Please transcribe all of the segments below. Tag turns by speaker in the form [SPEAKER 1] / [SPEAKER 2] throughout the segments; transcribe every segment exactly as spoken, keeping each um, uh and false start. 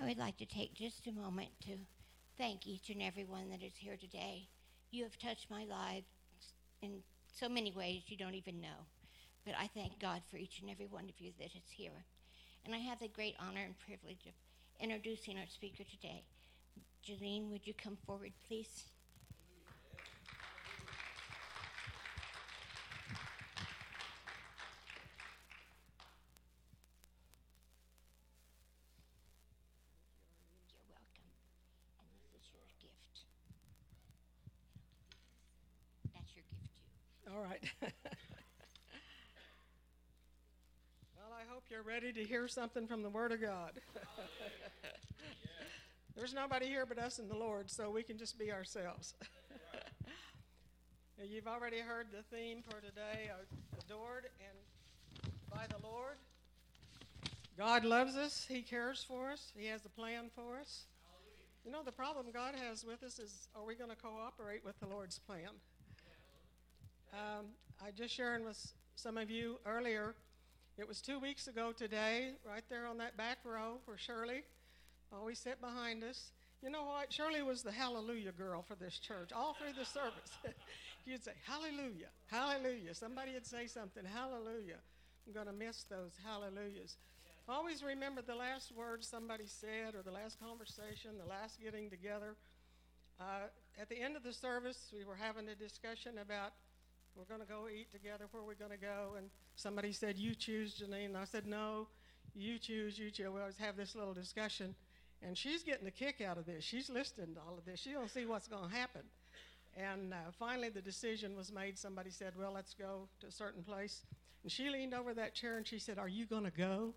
[SPEAKER 1] I would like to take just a moment to thank each and every one that is here today. You have touched my life in so many ways you don't even know. But I thank God for each and every one of you that is here. And I have the great honor and privilege of introducing our speaker today. Janine, would you come forward, please? You're welcome. And this is your gift. That's your gift, too.
[SPEAKER 2] All right. Well, I hope you're ready to hear something from the Word of God. There's nobody here but us and the Lord, so we can just be ourselves. Now, you've already heard the theme for today, adored and by the Lord. God loves us. He cares for us. He has a plan for us. You know, the problem God has with us is, are we going to cooperate with the Lord's plan? Um, I just sharing with some of you earlier, it was two weeks ago today, right there on that back row where Shirley always sat behind us. You know what? Shirley was the hallelujah girl for this church. All through the service, you'd say, hallelujah, hallelujah. Somebody would say something, hallelujah. I'm going to miss those hallelujahs. Always remember the last words somebody said or the last conversation, the last getting together. Uh, at the end of the service, we were having a discussion about we're going to go eat together, where we're going to go. And somebody said, you choose, Janine. And I said, no, you choose, you choose. We always have this little discussion. And she's getting a kick out of this. She's listening to all of this. She don't see what's going to happen. And uh, finally the decision was made. Somebody said, well, let's go to a certain place. And she leaned over that chair and she said, are you going to go?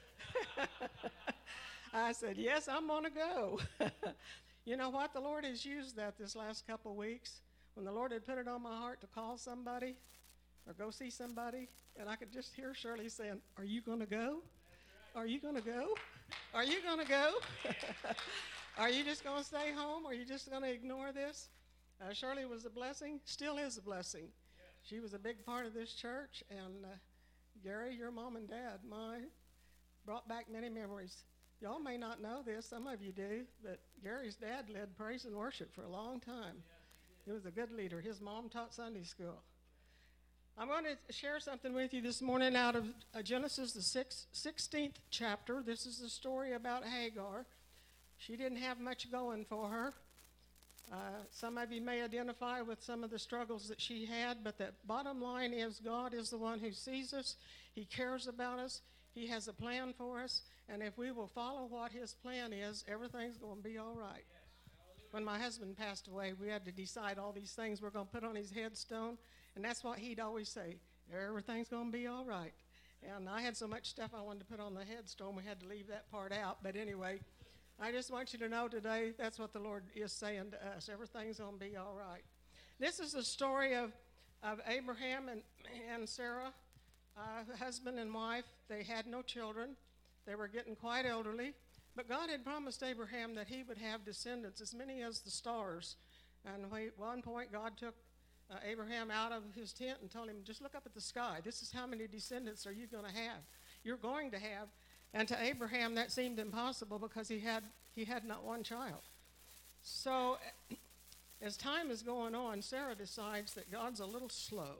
[SPEAKER 2] I said, yes, I'm going to go. You know what? The Lord has used that this last couple weeks. When the Lord had put it on my heart to call somebody or go see somebody, and I could just hear Shirley saying, are you going to go? Are you going to go? Are you going to go? Are you just going to stay home? Are you just going to ignore this? Uh, Shirley was a blessing, still is a blessing. She was a big part of this church, and uh, Gary, your mom and dad, my, brought back many memories. Y'all may not know this, some of you do, but Gary's dad led praise and worship for a long time. He was a good leader. His mom taught Sunday school. I'm going to share something with you this morning out of uh, Genesis, the sixth, sixteenth chapter. This is the story about Hagar. She didn't have much going for her. Uh, some of you may identify with some of the struggles that she had, but the bottom line is God is the one who sees us. He cares about us. He has a plan for us. And if we will follow what his plan is, everything's going to be all right. When my husband passed away, we had to decide all these things we're going to put on his headstone. And that's what he'd always say, everything's going to be all right. And I had so much stuff I wanted to put on the headstone, we had to leave that part out. But anyway, I just want you to know today, that's what the Lord is saying to us. Everything's going to be all right. This is the story of, of Abraham and, and Sarah, uh, husband and wife. They had no children. They were getting quite elderly. But God had promised Abraham that he would have descendants, as many as the stars. And at one point, God took uh, Abraham out of his tent and told him, just look up at the sky. This is how many descendants are you going to have? You're going to have. And to Abraham, that seemed impossible because he had, he had not one child. So as time is going on, Sarah decides that God's a little slow.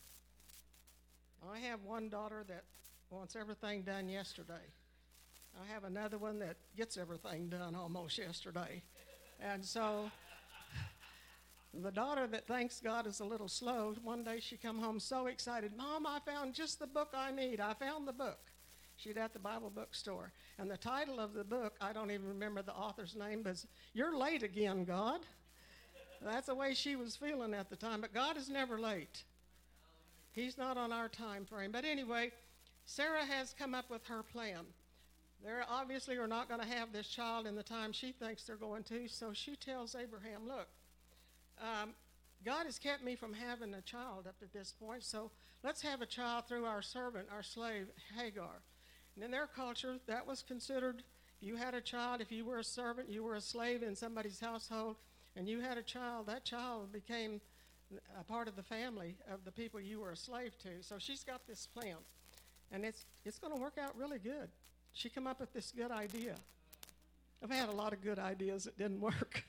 [SPEAKER 2] I have one daughter that wants everything done yesterday. I have another one that gets everything done almost yesterday. And so the daughter that thinks God is a little slow, one day she come home so excited, Mom, I found just the book I need. I found the book. She'd at the Bible bookstore. And the title of the book, I don't even remember the author's name, but You're Late Again, God. That's the way she was feeling at the time. But God is never late. He's not on our time frame. But anyway, Sarah has come up with her plan. They obviously are not going to have this child in the time she thinks they're going to, so she tells Abraham, look, um, God has kept me from having a child up to this point, so let's have a child through our servant, our slave, Hagar. And in their culture, that was considered, you had a child, if you were a servant, you were a slave in somebody's household, and you had a child, that child became a part of the family of the people you were a slave to. So she's got this plan, and it's, it's going to work out really good. She come up with this good idea. I've had a lot of good ideas that didn't work.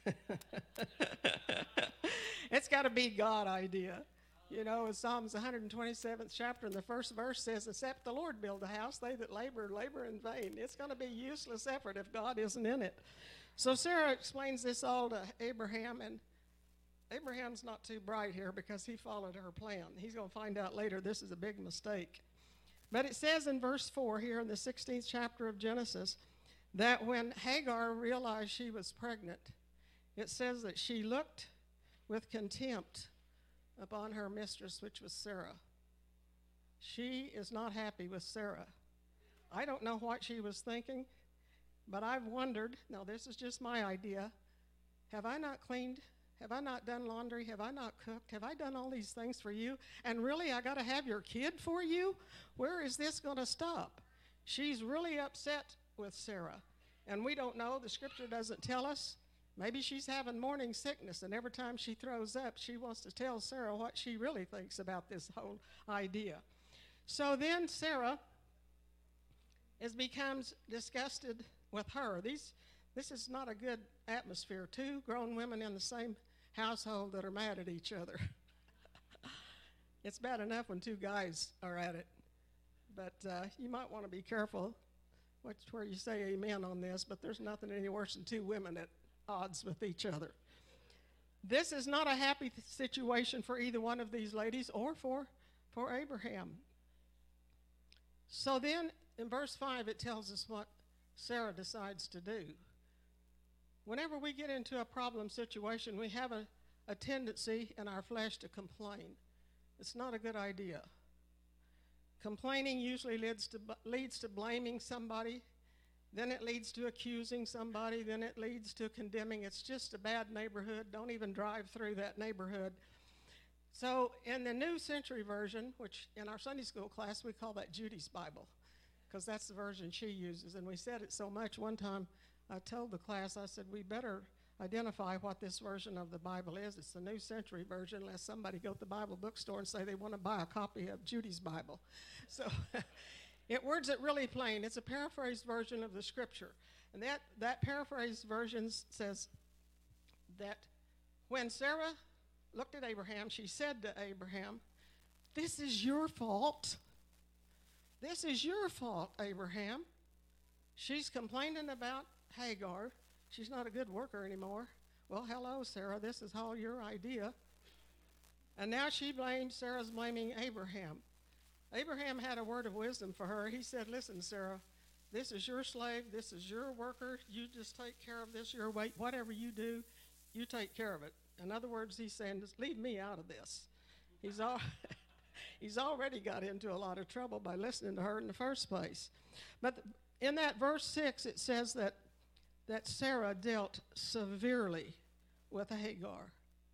[SPEAKER 2] It's got to be God idea. You know, as Psalms one hundred twenty-seventh chapter in the first verse says, except the Lord build a house, they that labor, labor in vain. It's going to be useless effort if God isn't in it. So Sarah explains this all to Abraham, and Abraham's not too bright here because he followed her plan. He's going to find out later this is a big mistake. But it says in verse four here in the sixteenth chapter of Genesis that when Hagar realized she was pregnant, it says that she looked with contempt upon her mistress, which was Sarah. She is not happy with Sarah. I don't know what she was thinking, but I've wondered, now this is just my idea, have I not cleaned? Have I not done laundry? Have I not cooked? Have I done all these things for you? And really, I got to have your kid for you? Where is this going to stop? She's really upset with Sarah. And we don't know. The scripture doesn't tell us. Maybe she's having morning sickness, and every time she throws up, she wants to tell Sarah what she really thinks about this whole idea. So then Sarah is, becomes disgusted with her. These, this is not a good atmosphere. Two grown women in the same household that are mad at each other. It's bad enough when two guys are at it, but uh, you might want to be careful which, where you say amen on this, but there's nothing any worse than two women at odds with each other. This is not a happy th- situation for either one of these ladies or for, for Abraham. So then in verse five, it tells us what Sarah decides to do. Whenever we get into a problem situation, we have a, a tendency in our flesh to complain. It's not a good idea. Complaining usually leads to, leads to blaming somebody. Then it leads to accusing somebody. Then it leads to condemning. It's just a bad neighborhood. Don't even drive through that neighborhood. So in the New Century Version, which in our Sunday school class we call that Judy's Bible, because that's the version she uses. And we said it so much one time, I told the class, I said, we better identify what this version of the Bible is. It's the New Century Version, unless somebody go to the Bible bookstore and say they want to buy a copy of Judy's Bible. So it words it really plain. It's a paraphrased version of the scripture. And that, that paraphrased version says that when Sarah looked at Abraham, she said to Abraham, this is your fault. This is your fault, Abraham. She's complaining about Hagar. She's not a good worker anymore. Well, hello, Sarah. This is all your idea. And now she blames, Sarah's blaming Abraham. Abraham had a word of wisdom for her. He said, listen, Sarah, this is your slave. This is your worker. You just take care of this your way. Whatever you do, you take care of it. In other words, he's saying, just leave me out of this. He's, all, he's already got into a lot of trouble by listening to her in the first place. But in that verse six, it says that, that Sarah dealt severely with Hagar.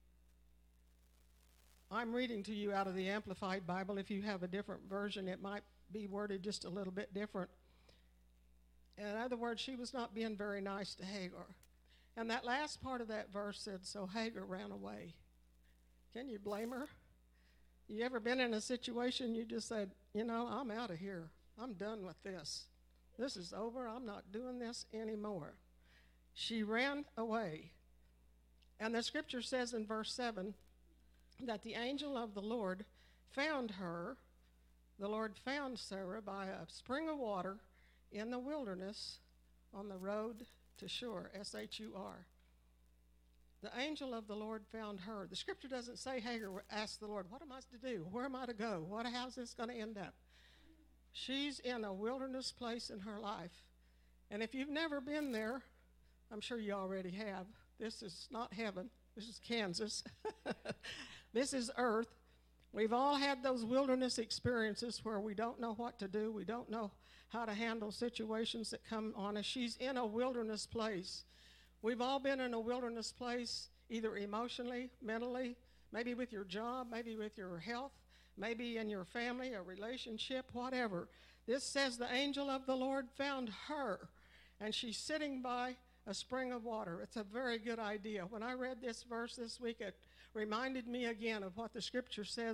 [SPEAKER 2] I'm reading to you out of the Amplified Bible. If you have a different version, it might be worded just a little bit different. In other words, she was not being very nice to Hagar. And that last part of that verse said, so Hagar ran away. Can you blame her? You ever been in a situation you just said, you know, I'm out of here. I'm done with this. This is over. I'm not doing this anymore. She ran away. And the scripture says in verse seven that the angel of the Lord found her. The Lord found Sarah by a spring of water in the wilderness on the road to Shur, S H U R. The angel of the Lord found her. The scripture doesn't say Hagar asked the Lord, what am I to do? Where am I to go? What, how's this going to end up? She's in a wilderness place in her life. And if you've never been there, I'm sure you already have. This is not heaven. This is Kansas. This is earth. We've all had those wilderness experiences where we don't know what to do. We don't know how to handle situations that come on us. She's in a wilderness place. We've all been in a wilderness place, either emotionally, mentally, maybe with your job, maybe with your health, maybe in your family, a relationship, whatever. This says the angel of the Lord found her, and she's sitting by a spring of water. It's a very good idea. When I read this verse this week, it reminded me again of what the scripture says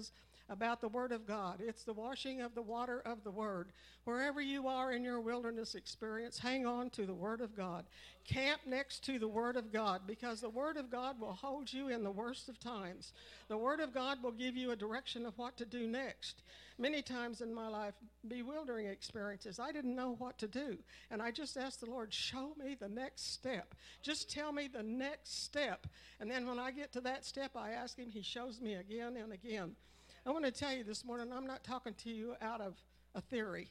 [SPEAKER 2] about the Word of God. It's the washing of the water of the Word. Wherever you are in your wilderness experience, hang on to the Word of God. Camp next to the Word of God, because the Word of God will hold you in the worst of times. The Word of God will give you a direction of what to do next. Many times in my life, bewildering experiences, I didn't know what to do. And I just asked the Lord, show me the next step. Just tell me the next step. And then when I get to that step, I ask him, he shows me again and again. I want to tell you this morning, I'm not talking to you out of a theory.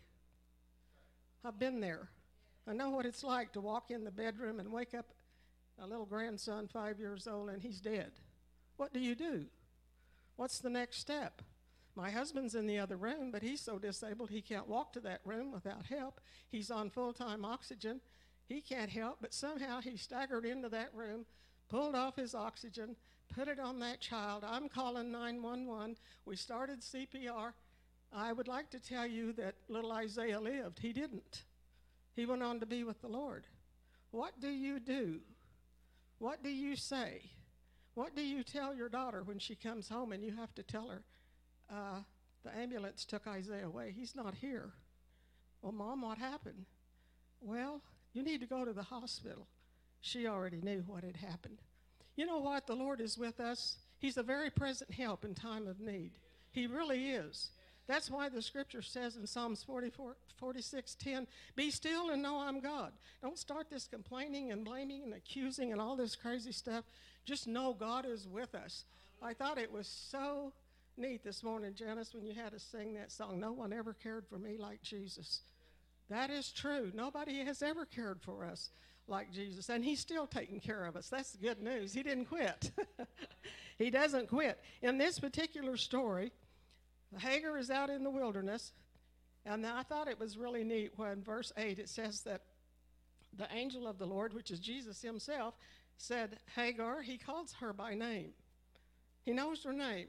[SPEAKER 2] I've been there. I know what it's like to walk in the bedroom and wake up a little grandson, five years old, and he's dead. What do you do? What's the next step? My husband's in the other room, but he's so disabled he can't walk to that room without help. He's on full-time oxygen. He can't help, but somehow he staggered into that room, pulled off his oxygen, put it on that child. I'm calling nine one one. We started C P R. I would like to tell you that little Isaiah lived. He didn't. He went on to be with the Lord. What do you do? What do you say? What do you tell your daughter when she comes home and you have to tell her, uh, the ambulance took Isaiah away. He's not here. Well, Mom, what happened? Well, you need to go to the hospital. She already knew what had happened. You know what? The Lord is with us. He's a very present help in time of need. He really is. That's why the scripture says in Psalms forty-four, forty-six, ten, be still and know I'm God. Don't start this complaining and blaming and accusing and all this crazy stuff. Just know God is with us. I thought it was so neat this morning, Janice, when you had us sing that song, No One Ever Cared for Me Like Jesus. That is true. Nobody has ever cared for us like Jesus, and he's still taking care of us. That's the good news. He didn't quit. He doesn't quit. In this particular story, Hagar is out in the wilderness, and I thought it was really neat when verse eight, it says that the angel of the Lord, which is Jesus himself, said, Hagar, he calls her by name. He knows her name.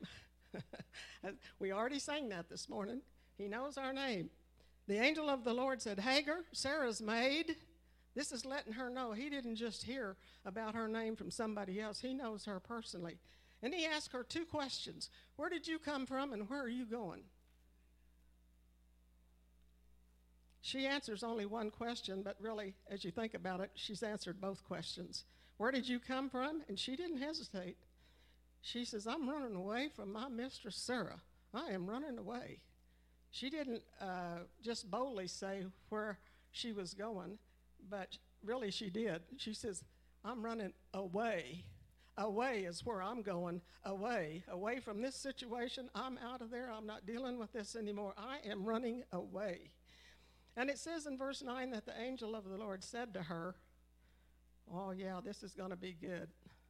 [SPEAKER 2] We already sang that this morning. He knows our name. The angel of the Lord said, Hagar, Sarah's maid. This is letting her know he didn't just hear about her name from somebody else. He knows her personally. And he asked her two questions. Where did you come from and where are you going? She answers only one question, but really, as you think about it, she's answered both questions. Where did you come from? And she didn't hesitate. She says, I'm running away from my mistress Sarah. I am running away. She didn't uh, just boldly say where she was going, but really she did. She says, I'm running away. Away is where I'm going, away. Away from this situation. I'm out of there. I'm not dealing with this anymore. I am running away. And it says in verse nine that the angel of the Lord said to her, oh yeah, this is going to be good.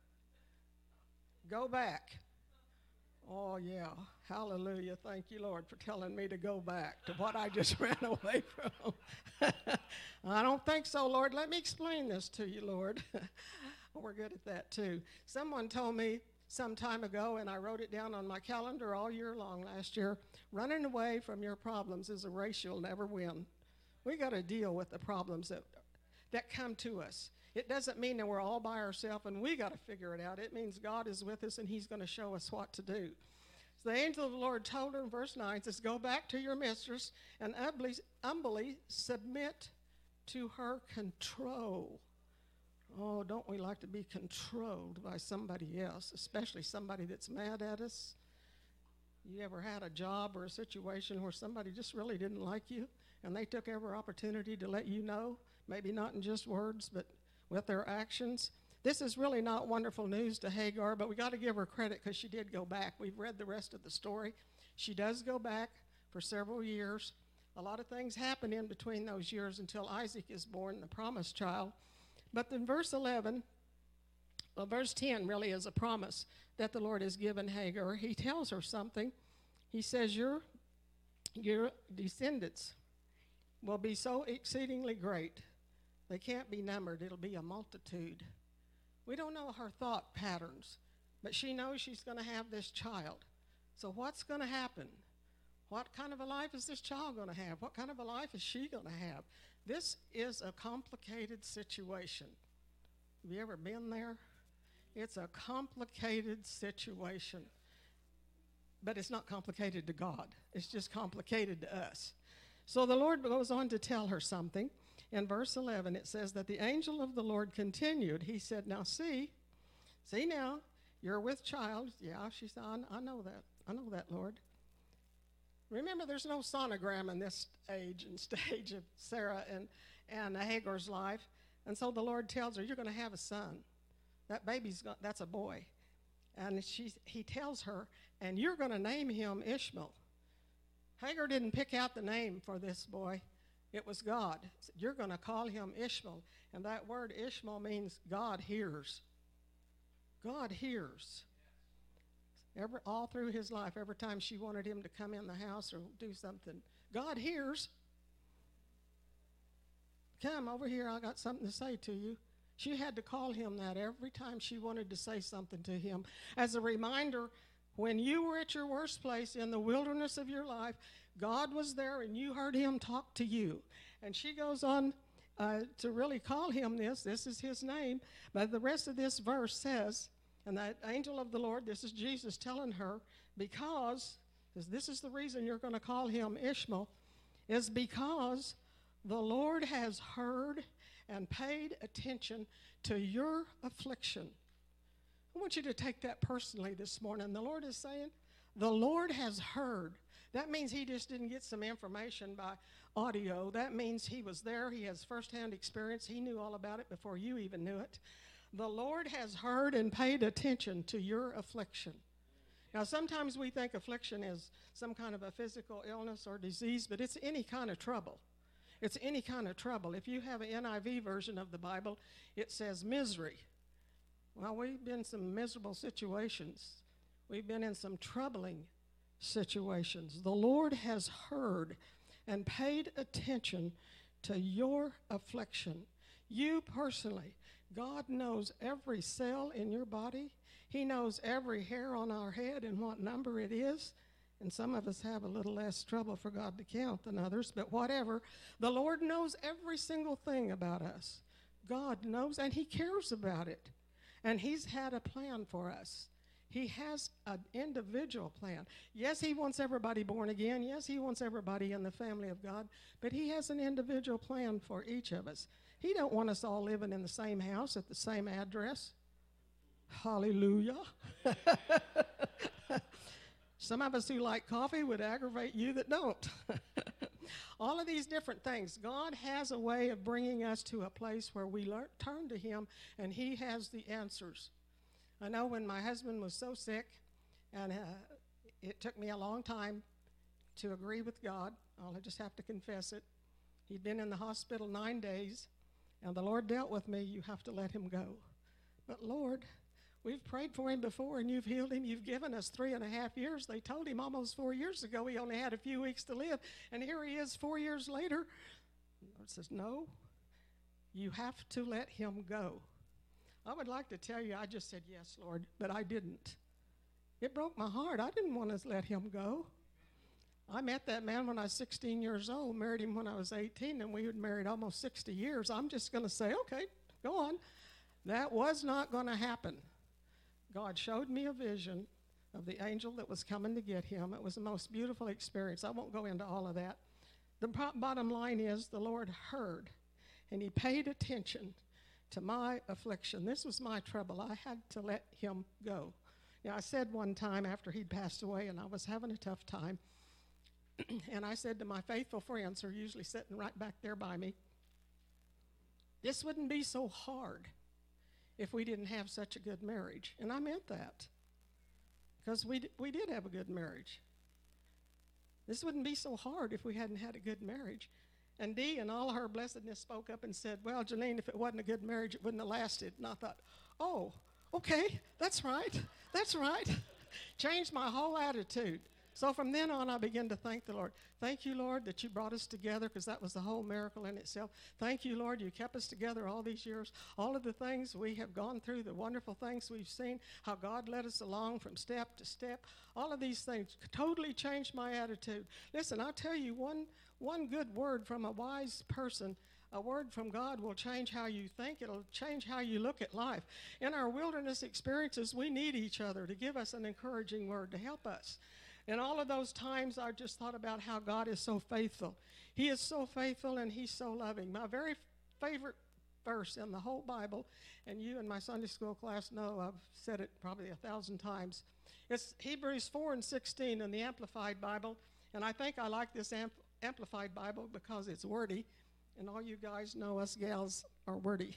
[SPEAKER 2] Go back. Oh, yeah. Hallelujah. Thank you, Lord, for telling me to go back to what I just ran away from. I don't think so, Lord. Let me explain this to you, Lord. We're good at that, too. Someone told me some time ago, and I wrote it down on my calendar all year long last year, running away from your problems is a race you'll never win. We got to deal with the problems that, that come to us. It doesn't mean that we're all by ourselves and we got to figure it out. It means God is with us and he's going to show us what to do. So the angel of the Lord told her in verse nine, says, go back to your mistress and humbly, humbly submit to her control. Oh, don't we like to be controlled by somebody else, especially somebody that's mad at us? You ever had a job or a situation where somebody just really didn't like you and they took every opportunity to let you know, maybe not in just words, but with their actions? This is really not wonderful news to Hagar, but we got to give her credit because she did go back. We've read the rest of the story. She does go back for several years. A lot of things happen in between those years until Isaac is born, the promised child. But in verse eleven, well, verse ten really is a promise that the Lord has given Hagar. He tells her something. He says, your, your descendants will be so exceedingly great. They can't be numbered. It'll be a multitude. We don't know her thought patterns, but she knows she's going to have this child. So what's going to happen? What kind of a life is this child going to have? What kind of a life is she going to have? This is a complicated situation. Have you ever been there? It's a complicated situation. but it's not complicated to God. It's just complicated to us. So the Lord goes on to tell her something. In verse eleven, it says that the angel of the Lord continued. He said, now see, see now, you're with child. Yeah, she said, I, I know that. I know that, Lord. Remember, there's no sonogram in this age and stage of Sarah and, and Hagar's life. And so the Lord tells her, you're going to have a son. That baby's, got, that's a boy. And she, he tells her, and you're going to name him Ishmael. Hagar didn't pick out the name for this boy. It was God. You're going to call him Ishmael. And that word Ishmael means God hears. God hears. Every, all through his life, every time she wanted him to come in the house or do something, God hears. Come over here, I got something to say to you. She had to call him that every time she wanted to say something to him. As a reminder, when you were at your worst place in the wilderness of your life, God was there and you heard him talk to you. And she goes on uh, to really call him this. This is his name. But the rest of this verse says, and that angel of the Lord, this is Jesus telling her, because, this is the reason you're going to call him Ishmael, is because the Lord has heard and paid attention to your affliction. I want you to take that personally this morning. The Lord is saying, the Lord has heard. That means he just didn't get some information by audio. That means he was there. He has firsthand experience. He knew all about it before you even knew it. The Lord has heard and paid attention to your affliction. Now, sometimes we think affliction is some kind of a physical illness or disease, but it's any kind of trouble. It's any kind of trouble. If you have an N I V version of the Bible, it says misery. Well, we've been in some miserable situations. We've been in some troubling situations. The Lord has heard and paid attention to your affliction. You personally, God knows every cell in your body. He knows every hair on our head and what number it is. And some of us have a little less trouble for God to count than others, but whatever. The Lord knows every single thing about us. God knows, and he cares about it. And he's had a plan for us. He has an individual plan. Yes, he wants everybody born again. Yes, he wants everybody in the family of God. But he has an individual plan for each of us. He don't want us all living in the same house at the same address. Hallelujah. Some of us who like coffee would aggravate you that don't. All of these different things. God has a way of bringing us to a place where we learn, turn to him, and he has the answers. I know when my husband was so sick, and uh, it took me a long time to agree with God. I'll just have to confess it. He'd been in the hospital nine days, and the Lord dealt with me, you have to let him go. But Lord, we've prayed for him before, and you've healed him. You've given us three and a half years. They told him almost four years ago he only had a few weeks to live, and here he is four years later. The Lord says, no, you have to let him go. I would like to tell you I just said, yes, Lord, but I didn't. It broke my heart. I didn't want to let him go. I met that man when I was sixteen years old, married him when I was eighteen, and we had married almost sixty years. I'm just going to say, okay, go on. That was not going to happen. God showed me a vision of the angel that was coming to get him. It was the most beautiful experience. I won't go into all of that. The pro- bottom line is the Lord heard, and he paid attention to my affliction. This was my trouble. I had to let him go. Now, I said one time after he'd passed away, and I was having a tough time, and I said to my faithful friends who are usually sitting right back there by me, this wouldn't be so hard if we didn't have such a good marriage. And I meant that, because we, d- we did have a good marriage. This wouldn't be so hard if we hadn't had a good marriage. And Dee, in all her blessedness, spoke up and said, well, Janine, if it wasn't a good marriage, it wouldn't have lasted. And I thought, oh, okay, that's right, that's right. Changed my whole attitude. So from then on, I began to thank the Lord. Thank you, Lord, that you brought us together, because that was the whole miracle in itself. Thank you, Lord, you kept us together all these years. All of the things we have gone through, the wonderful things we've seen, how God led us along from step to step, all of these things totally changed my attitude. Listen, I'll tell you, one, one good word from a wise person, a word from God will change how you think. It'll change how you look at life. In our wilderness experiences, we need each other to give us an encouraging word to help us. And all of those times I just thought about how God is so faithful. He is so faithful and he's so loving. My very favorite verse in the whole Bible, and you in my Sunday school class know I've said it probably a thousand times. It's Hebrews four and sixteen in the Amplified Bible, and I think I like this amp- Amplified Bible because it's wordy, and all you guys know us gals are wordy.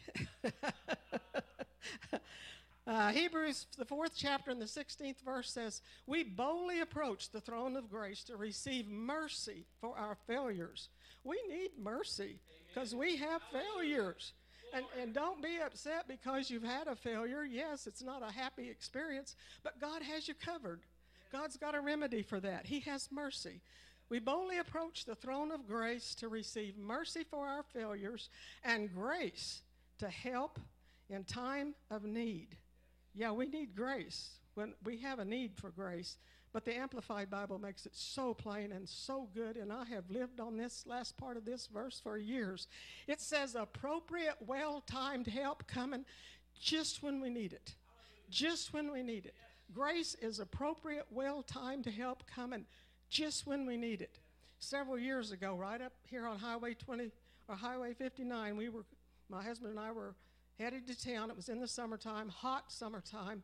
[SPEAKER 2] Uh, Hebrews, the fourth chapter and the sixteenth verse says, we boldly approach the throne of grace to receive mercy for our failures. We need mercy because we have failures. And, and don't be upset because you've had a failure. Yes, it's not a happy experience, but God has you covered. God's got a remedy for that. He has mercy. We boldly approach the throne of grace to receive mercy for our failures and grace to help in time of need. Yeah, we need grace. When we have a need for grace, but the Amplified Bible makes it so plain and so good, and I have lived on this last part of this verse for years. It says, appropriate, well-timed help coming just when we need it. Just when we need it. Grace is appropriate, well-timed help coming just when we need it. Several years ago, right up here on Highway twenty or Highway fifty-nine, we were, my husband and I were headed to town. It was in the summertime, hot summertime.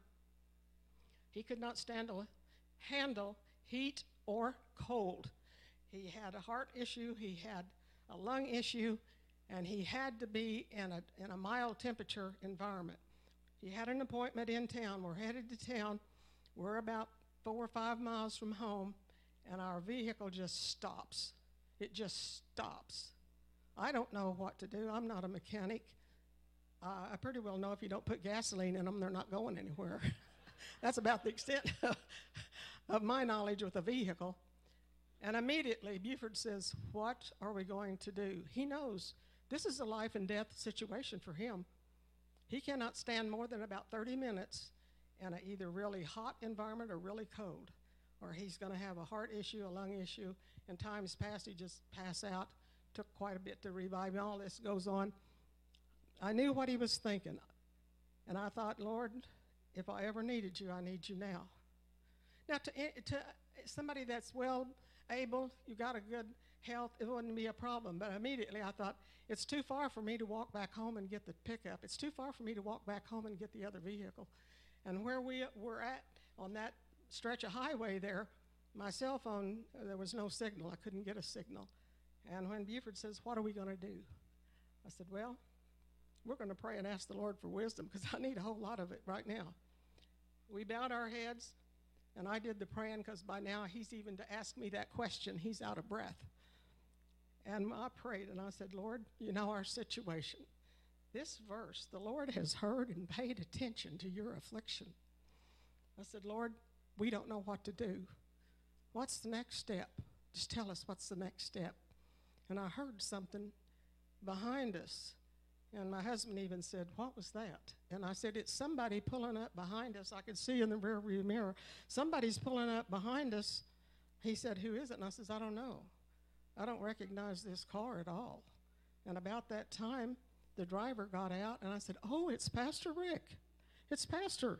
[SPEAKER 2] He could not stand a, handle heat or cold. He had a heart issue, he had a lung issue, and he had to be in a, in a mild temperature environment. He had an appointment in town. We're headed to town. We're about four or five miles from home, and our vehicle just stops. It just stops. I don't know what to do. I'm not a mechanic. Uh, I pretty well know if you don't put gasoline in them, they're not going anywhere. That's about the extent of, of my knowledge with a vehicle. And immediately Buford says, what are we going to do? He knows this is a life and death situation for him. He cannot stand more than about thirty minutes in an either really hot environment or really cold, or he's going to have a heart issue, a lung issue. In times past, he just pass out. Took quite a bit to revive him. All this goes on. I knew what he was thinking, and I thought, Lord, if I ever needed you, I need you now. Now, to, to somebody that's well able, you got a good health, it wouldn't be a problem. But immediately I thought, it's too far for me to walk back home and get the pickup. It's too far for me to walk back home and get the other vehicle. And where we were at on that stretch of highway there, my cell phone, uh, there was no signal. I couldn't get a signal. And when Buford says, what are we going to do? I said, well, we're going to pray and ask the Lord for wisdom because I need a whole lot of it right now. We bowed our heads, and I did the praying because by now he's even to ask me that question. He's out of breath. And I prayed, and I said, Lord, you know our situation. This verse, the Lord has heard and paid attention to your affliction. I said, Lord, we don't know what to do. What's the next step? Just tell us what's the next step. And I heard something behind us. And my husband even said, what was that? And I said, it's somebody pulling up behind us. I could see in the rearview mirror. Somebody's pulling up behind us. He said, who is it? And I said, I don't know. I don't recognize this car at all. And about that time, the driver got out, and I said, oh, it's Pastor Rick. It's Pastor.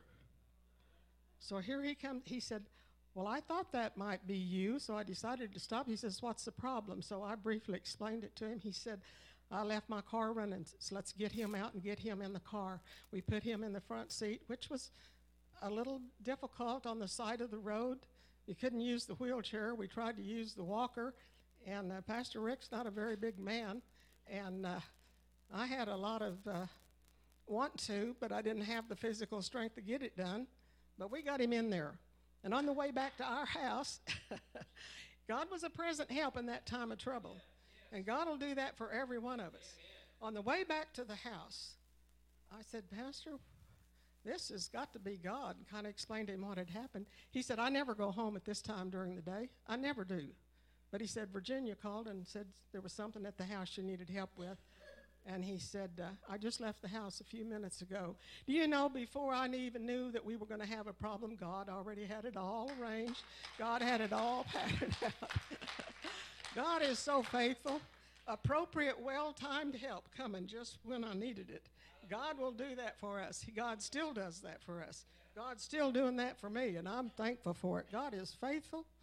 [SPEAKER 2] So here he comes. He said, well, I thought that might be you, so I decided to stop. He says, what's the problem? So I briefly explained it to him. He said, I left my car running, so let's get him out and get him in the car. We put him in the front seat, which was a little difficult on the side of the road. You couldn't use the wheelchair. We tried to use the walker, and uh, Pastor Rick's not a very big man, and uh, I had a lot of uh, want to, but I didn't have the physical strength to get it done. But we got him in there. And on the way back to our house, God was a present help in that time of trouble. And God will do that for every one of us. Amen. On the way back to the house, I said, Pastor, this has got to be God, and kind of explained to him what had happened. He said, I never go home at this time during the day. I never do. But he said, Virginia called and said there was something at the house she needed help with. And he said, uh, I just left the house a few minutes ago. Do you know, before I even knew that we were going to have a problem, God already had it all arranged. God had it all patterned out. God is so faithful. Appropriate, well-timed help coming just when I needed it. God will do that for us. God still does that for us. God's still doing that for me, and I'm thankful for it. God is faithful.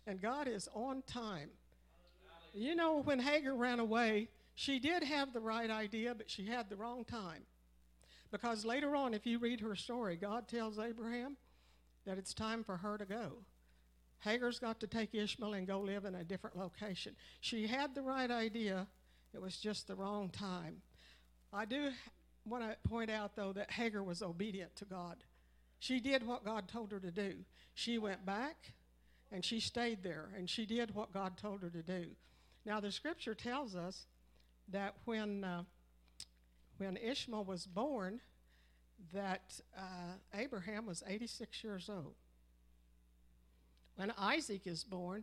[SPEAKER 2] And God is on time. You know, when Hagar ran away, she did have the right idea, but she had the wrong time. Because later on, if you read her story, God tells Abraham that it's time for her to go. Hagar's got to take Ishmael and go live in a different location. She had the right idea. It was just the wrong time. I do want to point out, though, that Hagar was obedient to God. She did what God told her to do. She went back, and she stayed there, and she did what God told her to do. Now, the scripture tells us that when uh, when Ishmael was born, that uh, Abraham was eighty-six years old. When Isaac is born,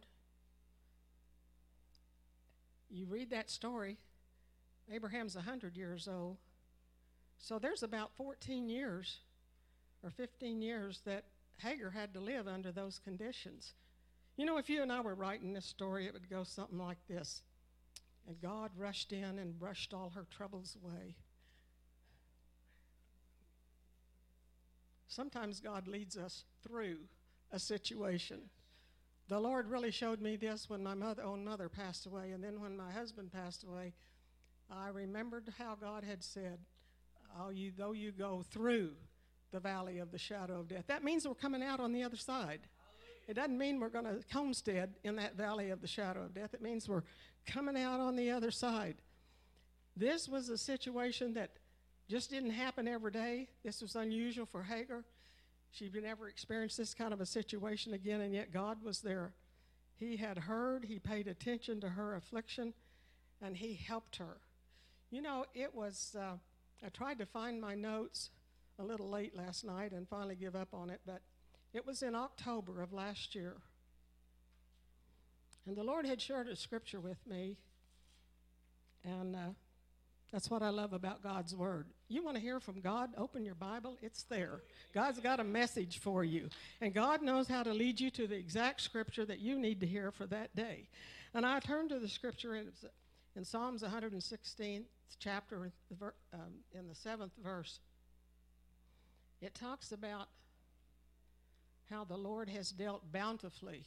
[SPEAKER 2] you read that story, Abraham's one hundred years old. So there's about fourteen years or fifteen years that Hagar had to live under those conditions. You know, if you and I were writing this story, it would go something like this. And God rushed in and brushed all her troubles away. Sometimes God leads us through a situation. The Lord really showed me this when my mother, own mother passed away, and then when my husband passed away, I remembered how God had said, oh, you, though you go through the valley of the shadow of death. That means we're coming out on the other side. It doesn't mean we're going to homestead in that valley of the shadow of death. It means we're coming out on the other side. This was a situation that just didn't happen every day. This was unusual for Hagar. She'd never experienced this kind of a situation again, and yet God was there. He had heard, he paid attention to her affliction, and he helped her. You know, it was, uh, I tried to find my notes a little late last night and finally give up on it, but it was in October of last year. And the Lord had shared a scripture with me, and uh, that's what I love about God's Word. You want to hear from God? Open your Bible. It's there. God's got a message for you. And God knows how to lead you to the exact scripture that you need to hear for that day. And I turned to the scripture in, in Psalms one hundred sixteenth chapter, um, in the seventh verse. It talks about how the Lord has dealt bountifully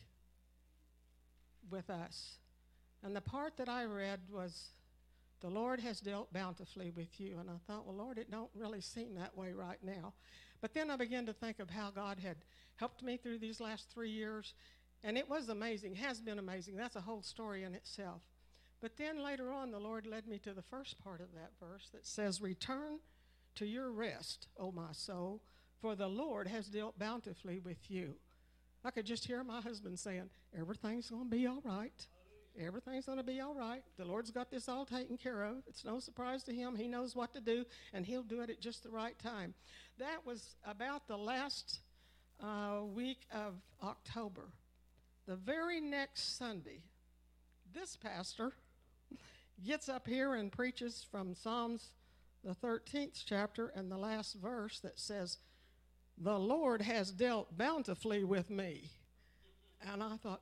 [SPEAKER 2] with us. And the part that I read was, the Lord has dealt bountifully with you. And I thought, well, Lord, it don't really seem that way right now. But then I began to think of how God had helped me through these last three years. And it was amazing, has been amazing. That's a whole story in itself. But then later on, the Lord led me to the first part of that verse that says, return to your rest, O my soul, for the Lord has dealt bountifully with you. I could just hear my husband saying, everything's going to be all right. Everything's going to be all right. The Lord's got this all taken care of. It's no surprise to him. He knows what to do, and he'll do it at just the right time. That was about the last uh, week of October. The very next Sunday, this pastor gets up here and preaches from Psalms, the thirteenth chapter, and the last verse that says, the Lord has dealt bountifully with me. And I thought,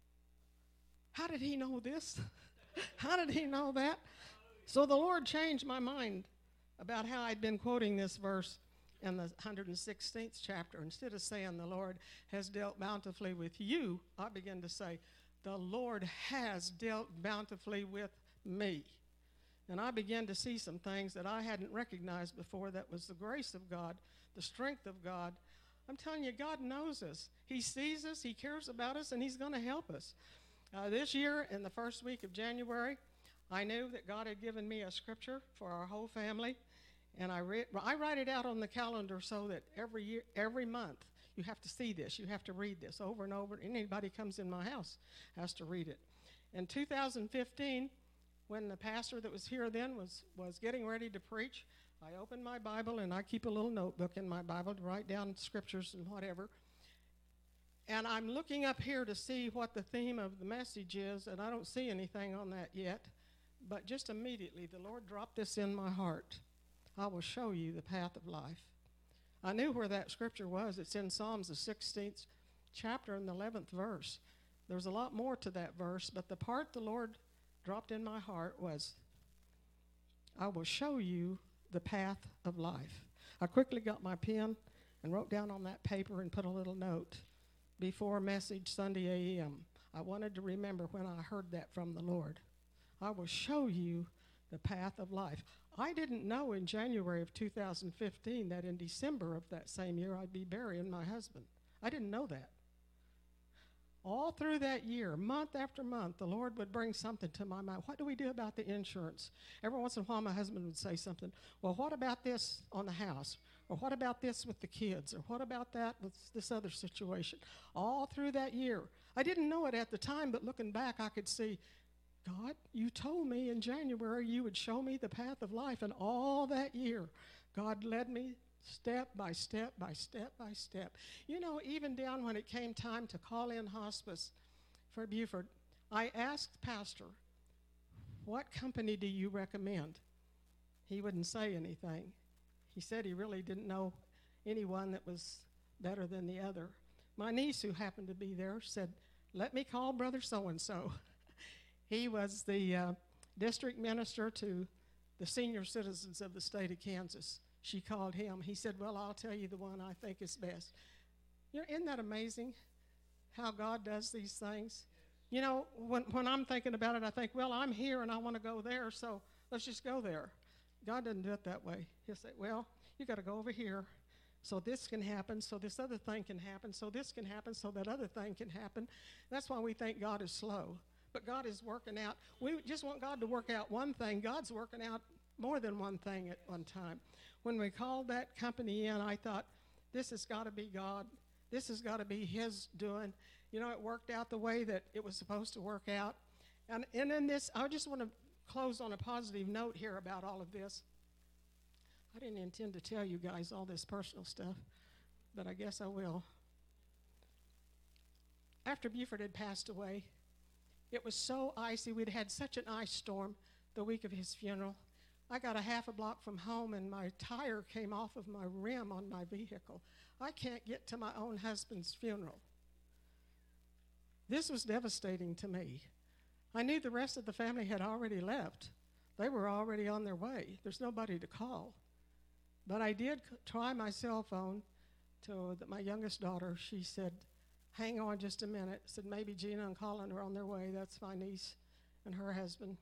[SPEAKER 2] how did he know this? How did he know that? So the Lord changed my mind about how I'd been quoting this verse in the one hundred sixteenth chapter. Instead of saying the Lord has dealt bountifully with you, I began to say, the Lord has dealt bountifully with me. And I began to see some things that I hadn't recognized before. That was the grace of God, the strength of God. I'm telling you, God knows us. He sees us, he cares about us, and he's going to help us. Uh, this year, in the first week of January, I knew that God had given me a scripture for our whole family, and I, read, I write it out on the calendar so that every year, every month, you have to see this, you have to read this over and over. Anybody comes in my house has to read it. In two thousand fifteen, when the pastor that was here then was, was getting ready to preach, I opened my Bible, and I keep a little notebook in my Bible to write down scriptures and whatever. And I'm looking up here to see what the theme of the message is, and I don't see anything on that yet. But just immediately, the Lord dropped this in my heart. I will show you the path of life. I knew where that scripture was. It's in Psalms, the sixteenth chapter and the eleventh verse. There's a lot more to that verse, but the part the Lord dropped in my heart was, I will show you the path of life. I quickly got my pen and wrote down on that paper and put a little note. Before message Sunday A M, I wanted to remember when I heard that from the Lord. I will show you the path of life. I didn't know in January of two thousand fifteen that in December of that same year I'd be burying my husband. I didn't know that. All through that year, month after month, the Lord would bring something to my mind. What do we do about the insurance? Every once in a while, my husband would say something. Well, what about this on the house? Or what about this with the kids? Or what about that with this other situation? All through that year. I didn't know it at the time, but looking back, I could see, God, you told me in January you would show me the path of life. And all that year, God led me step by step by step by step. You know, even down when it came time to call in hospice for Buford, I asked Pastor, what company do you recommend? He wouldn't say anything. He said he really didn't know anyone that was better than the other. My niece, who happened to be there, said, let me call Brother so-and-so. He was the uh, district minister to the senior citizens of the state of Kansas. She called him. He said, well, I'll tell you the one I think is best. You know, isn't that amazing how God does these things? You know, when, when I'm thinking about it, I think, well, I'm here and I want to go there, so let's just go there. God doesn't do it that way. He'll say, well, you got to go over here so this can happen, so this other thing can happen, so this can happen, so that other thing can happen. That's why we think God is slow. But God is working out. We just want God to work out one thing. God's working out more than one thing at one time. When we called that company in, I thought, this has got to be God. This has got to be His doing. You know, it worked out the way that it was supposed to work out. And, and in this, I just want to close on a positive note here about all of this. I didn't intend to tell you guys all this personal stuff, but I guess I will. After Buford had passed away, it was so icy. We'd had such an ice storm the week of his funeral. I got a half a block from home, and my tire came off of my rim on my vehicle. I can't get to my own husband's funeral. This was devastating to me. I knew the rest of the family had already left. They were already on their way. There's nobody to call. But I did c- try my cell phone to the, my youngest daughter. She said, hang on just a minute. Said, maybe Gina and Colin are on their way. That's my niece and her husband.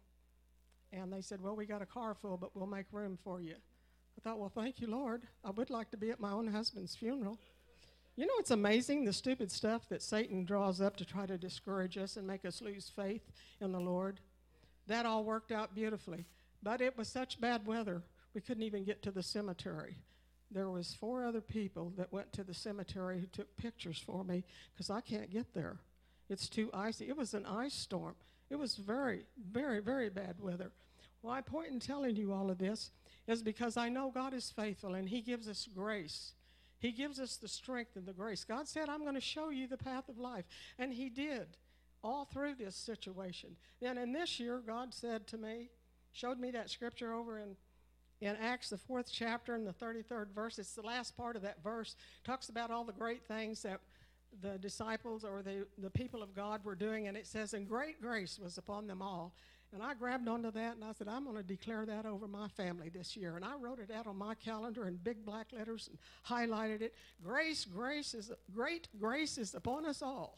[SPEAKER 2] And they said, well, we got a car full, but we'll make room for you. I thought, well, thank you, Lord. I would like to be at my own husband's funeral. You know, it's amazing the stupid stuff that Satan draws up to try to discourage us and make us lose faith in the Lord. That all worked out beautifully. But it was such bad weather, we couldn't even get to the cemetery. There was four other people that went to the cemetery who took pictures for me because I can't get there. It's too icy. It was an ice storm. It was very, very, very bad weather. Why I point in telling you all of this is because I know God is faithful and He gives us grace. He gives us the strength and the grace. God said, I'm going to show you the path of life. And He did all through this situation. And in this year, God said to me, showed me that scripture over in, in Acts, the fourth chapter and the thirty-third verse. It's the last part of that verse. Talks about all the great things that the disciples or the, the people of God were doing. And it says, and great grace was upon them all. And I grabbed onto that and I said, I'm going to declare that over my family this year. And I wrote it out on my calendar in big black letters and highlighted it. Grace, grace is, great grace is upon us all.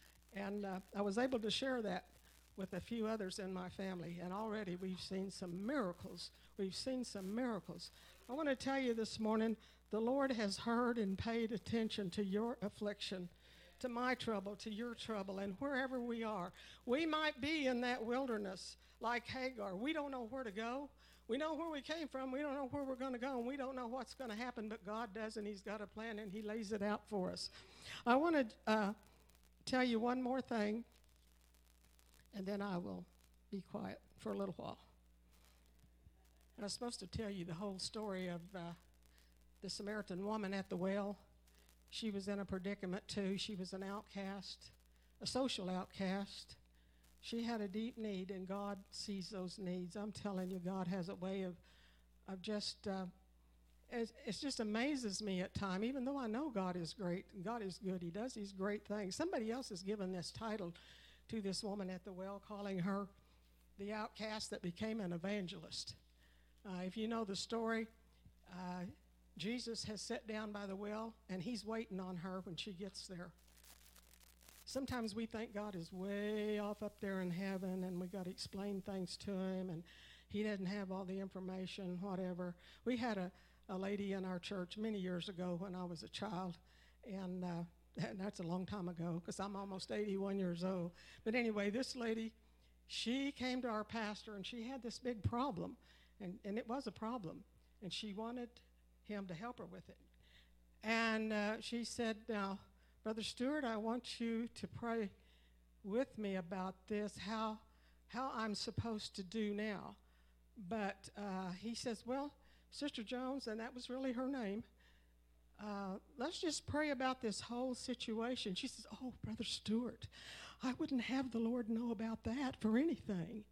[SPEAKER 2] And uh, I was able to share that with a few others in my family. And already we've seen some miracles. We've seen some miracles. I want to tell you this morning, the Lord has heard and paid attention to your affliction, to my trouble, to your trouble, and wherever we are. We might be in that wilderness like Hagar. We don't know where to go. We know where we came from. We don't know where we're going to go, and we don't know what's going to happen, but God does, and He's got a plan, and He lays it out for us. I want to uh, tell you one more thing, and then I will be quiet for a little while. I was supposed to tell you the whole story of uh, the Samaritan woman at the well. She was in a predicament too. She was an outcast, a social outcast. She had a deep need, and God sees those needs. I'm telling you, God has a way of, of just, uh, it, it just amazes me at times, even though I know God is great and God is good. He does these great things. Somebody else has given this title to this woman at the well, calling her the outcast that became an evangelist. Uh, if you know the story, uh, Jesus has sat down by the well, and He's waiting on her when she gets there. Sometimes we think God is way off up there in heaven and we got to explain things to him and he doesn't have all the information, whatever. We had a, a lady in our church many years ago when I was a child, and, uh, and that's a long time ago because I'm almost eighty-one years old. But anyway, this lady, she came to our pastor and she had this big problem, and, and it was a problem, and she wanted him to help her with it. And uh, she said, now, Brother Stewart, I want you to pray with me about this, how, how I'm supposed to do now. But uh, he says, well, Sister Jones, and that was really her name, uh, let's just pray about this whole situation. She says, oh, Brother Stewart, I wouldn't have the Lord know about that for anything.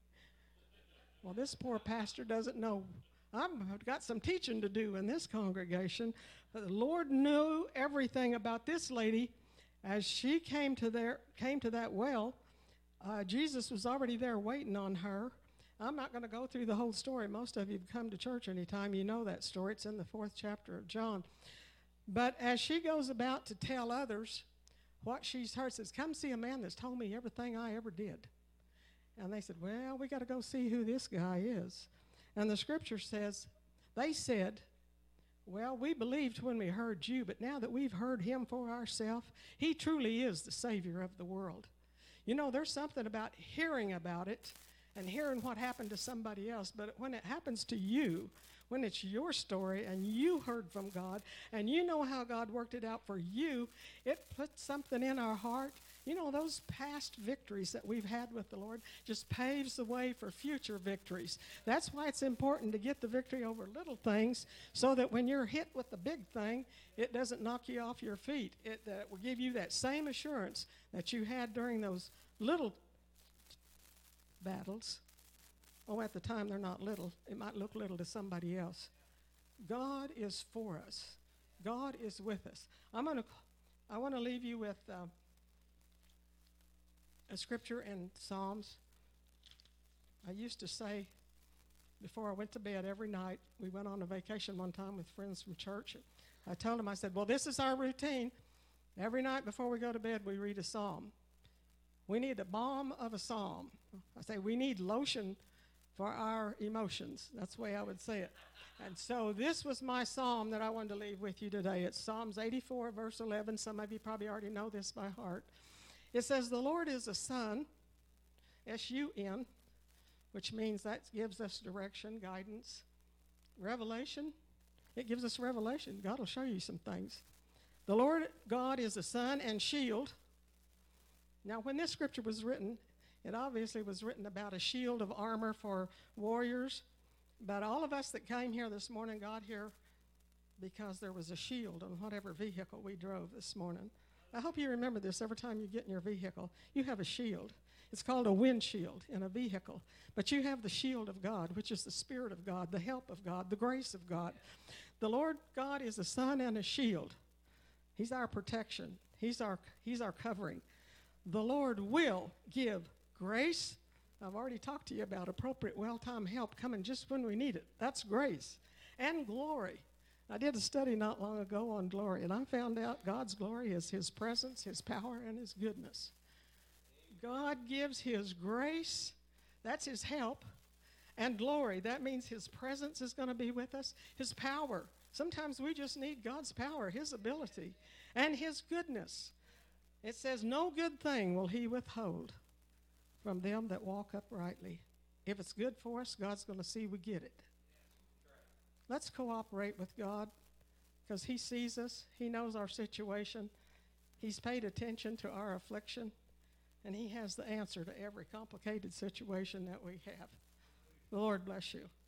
[SPEAKER 2] Well, this poor pastor doesn't know. I've got some teaching to do in this congregation. But the Lord knew everything about this lady. As she came to, their, came to that well, uh, Jesus was already there waiting on her. I'm not going to go through the whole story. Most of you have come to church anytime you know that story. It's in the fourth chapter of John. But as she goes about to tell others what she's heard, says, come see a man that's told me everything I ever did. And they said, well, we got to go see who this guy is. And the scripture says, they said, well, we believed when we heard you, but now that we've heard him for ourselves, he truly is the Savior of the world. You know, there's something about hearing about it and hearing what happened to somebody else, but when it happens to you, when it's your story and you heard from God and you know how God worked it out for you, it puts something in our heart. You know, those past victories that we've had with the Lord just paves the way for future victories. That's why it's important to get the victory over little things so that when you're hit with the big thing, it doesn't knock you off your feet. It uh, will give you that same assurance that you had during those little battles. Oh, at the time they're not little. It might look little to somebody else. God is for us. God is with us. I'm gonna. I want to leave you with uh, a scripture in Psalms. I used to say before I went to bed every night. We went on a vacation one time with friends from church. I told them, I said, well, this is our routine. Every night before we go to bed, we read a psalm. We need a balm of a psalm. I say we need lotion for our emotions. That's the way I would say it. And so this was my psalm that I wanted to leave with you today. It's Psalms eighty-four, verse eleven. Some of you probably already know this by heart. It says, the Lord is a sun, S U N, which means that gives us direction, guidance. Revelation, it gives us revelation. God will show you some things. The Lord God is a sun and shield. Now, when this scripture was written, it obviously was written about a shield of armor for warriors. But all of us that came here this morning got here because there was a shield on whatever vehicle we drove this morning. I hope you remember this every time you get in your vehicle. You have a shield. It's called a windshield in a vehicle. But you have the shield of God, which is the Spirit of God, the help of God, the grace of God. The Lord God is a sun and a shield. He's our protection. He's our, he's our covering. The Lord will give grace. I've already talked to you about appropriate, well-timed help coming just when we need it. That's grace. And glory. I did a study not long ago on glory, and I found out God's glory is his presence, his power, and his goodness. God gives his grace. That's his help. And glory. That means his presence is going to be with us. His power. Sometimes we just need God's power, his ability, and his goodness. It says, no good thing will he withhold from them that walk uprightly. If it's good for us, God's going to see we get it. Let's cooperate with God because he sees us. He knows our situation. He's paid attention to our affliction, and he has the answer to every complicated situation that we have. The Lord bless you.